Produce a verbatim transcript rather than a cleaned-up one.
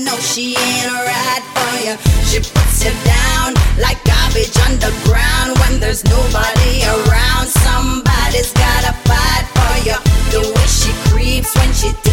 know she ain't right for you. She puts you down like garbage underground. When there's nobody around, somebody's gotta fight for you. The way she creeps when she